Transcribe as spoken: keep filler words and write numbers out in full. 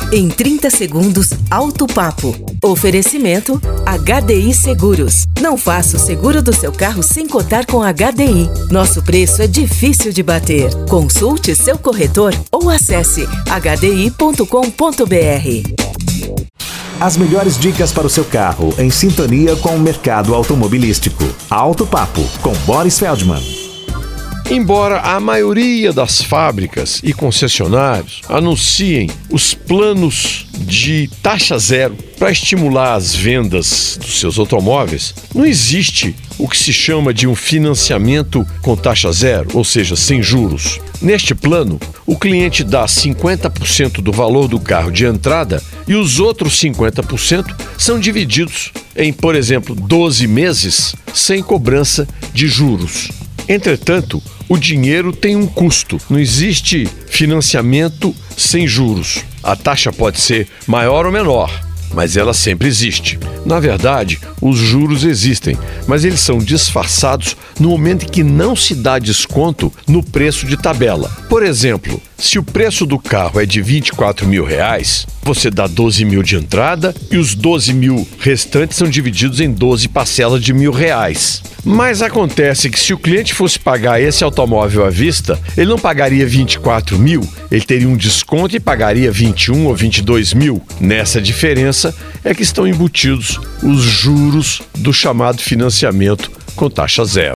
Em trinta segundos, Alto Papo. Oferecimento H D I Seguros. Não faça o seguro do seu carro sem cotar com H D I. Nosso preço é difícil de bater. Consulte seu corretor ou acesse h d i ponto com ponto b r. As melhores dicas para o seu carro, em sintonia com o mercado automobilístico. Alto Papo, com Boris Feldman. Embora a maioria das fábricas e concessionários anunciem os planos de taxa zero para estimular as vendas dos seus automóveis, não existe o que se chama de um financiamento com taxa zero, ou seja, sem juros. Neste plano, o cliente dá cinquenta por cento do valor do carro de entrada e os outros cinquenta por cento são divididos em, por exemplo, doze meses sem cobrança de juros. Entretanto, o dinheiro tem um custo. Não existe financiamento sem juros. A taxa pode ser maior ou menor, mas ela sempre existe. Na verdade, os juros existem, mas eles são disfarçados no momento em que não se dá desconto no preço de tabela. Por exemplo, se o preço do carro é de vinte e quatro mil reais, você dá doze mil de entrada e os doze mil restantes são divididos em doze parcelas de mil reais. Mas acontece que se o cliente fosse pagar esse automóvel à vista, ele não pagaria vinte e quatro mil, ele teria um desconto e pagaria vinte e um ou vinte e dois mil. Nessa diferença é que estão embutidos os juros do chamado financiamento com taxa zero.